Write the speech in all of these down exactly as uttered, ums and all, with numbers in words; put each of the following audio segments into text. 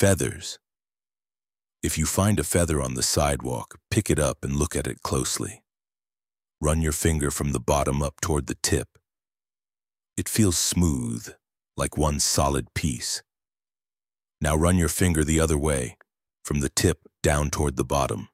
Feathers. If you find a feather on the sidewalk, pick it up and look at it closely. Run your finger from the bottom up toward the tip. It feels smooth, like one solid piece. Now run your finger the other way, from the tip down toward the bottom.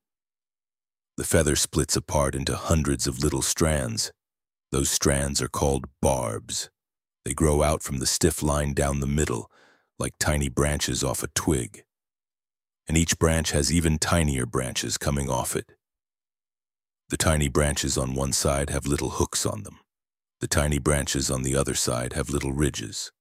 The feather splits apart into hundreds of little strands. Those strands are called barbs. They grow out from the stiff line down the middle, like tiny branches off a twig. And each branch has even tinier branches coming off it. The tiny branches on one side have little hooks on them. The tiny branches on the other side have little ridges.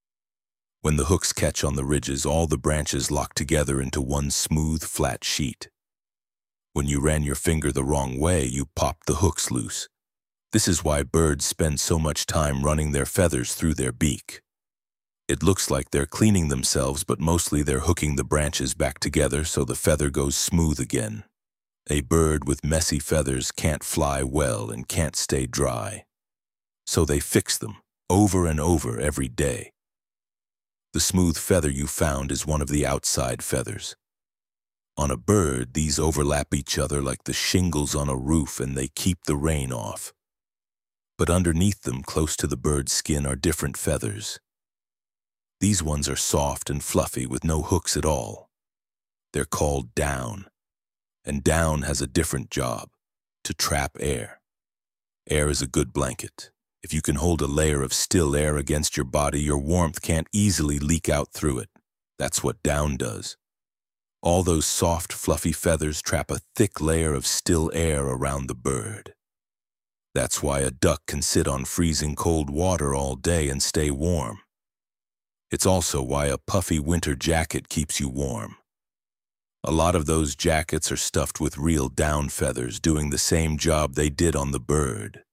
When the hooks catch on the ridges, all the branches lock together into one smooth, flat sheet. When you ran your finger the wrong way, you popped the hooks loose. This is why birds spend so much time running their feathers through their beak. It looks like they're cleaning themselves, but mostly they're hooking the branches back together so the feather goes smooth again. A bird with messy feathers can't fly well and can't stay dry. So they fix them over and over every day. The smooth feather you found is one of the outside feathers. On a bird, these overlap each other like the shingles on a roof, and they keep the rain off. But underneath them, close to the bird's skin, are different feathers. These ones are soft and fluffy with no hooks at all. They're called down, and down has a different job, to trap air. Air is a good blanket. If you can hold a layer of still air against your body, your warmth can't easily leak out through it. That's what down does. All those soft, fluffy feathers trap a thick layer of still air around the bird. That's why a duck can sit on freezing cold water all day and stay warm. It's also why a puffy winter jacket keeps you warm. A lot of those jackets are stuffed with real down feathers doing the same job they did on the bird.